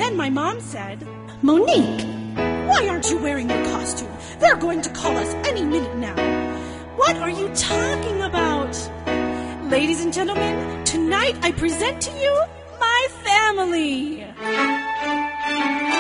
Then my mom said, Monique, why aren't you wearing your costume? They're going to call us any minute now. What are you talking about? Ladies and gentlemen, tonight I present to you my family.